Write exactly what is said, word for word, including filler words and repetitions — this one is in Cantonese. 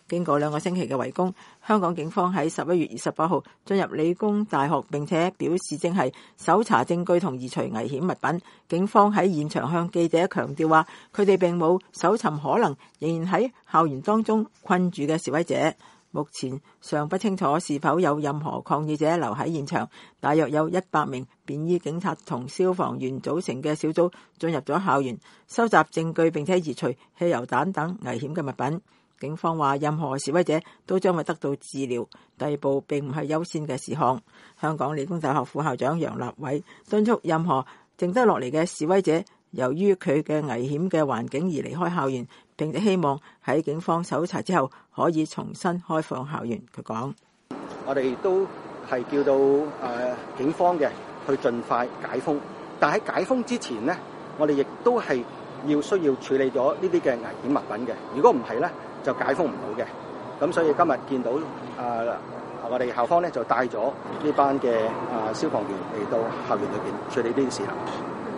經過兩個星期嘅圍攻，香港警方喺十一月二十八號進入理工大學，並且表示正係搜查證據同移除危險物品。警方喺現場向記者強調話，佢哋並冇搜尋可能仍然喺校園當中困住嘅示威者。目前尚不清楚是否有任何抗議者留喺現場。大約有一百名便衣警察同消防員組成嘅小組進入咗校園，收集證據並且移除汽油彈等危險嘅物品。警方話，任何示威者都將會得到治療，逮捕並唔係優先嘅事項。香港理工大學副校長楊立偉敦促任何剩得落嚟嘅示威者，由於佢嘅危險嘅環境而離開校園，並且希望喺警方搜查之後可以重新開放校園。佢講： 我哋都係叫到誒、呃、警方嘅去盡快解封，但喺解封之前呢，我哋亦都係要需要處理咗呢啲嘅危險物品嘅。如果唔係咧，就解封唔到嘅。咁所以今日見到誒、呃、我哋校方咧就帶咗呢班嘅誒消防員嚟到校園裏邊處理呢啲事啦。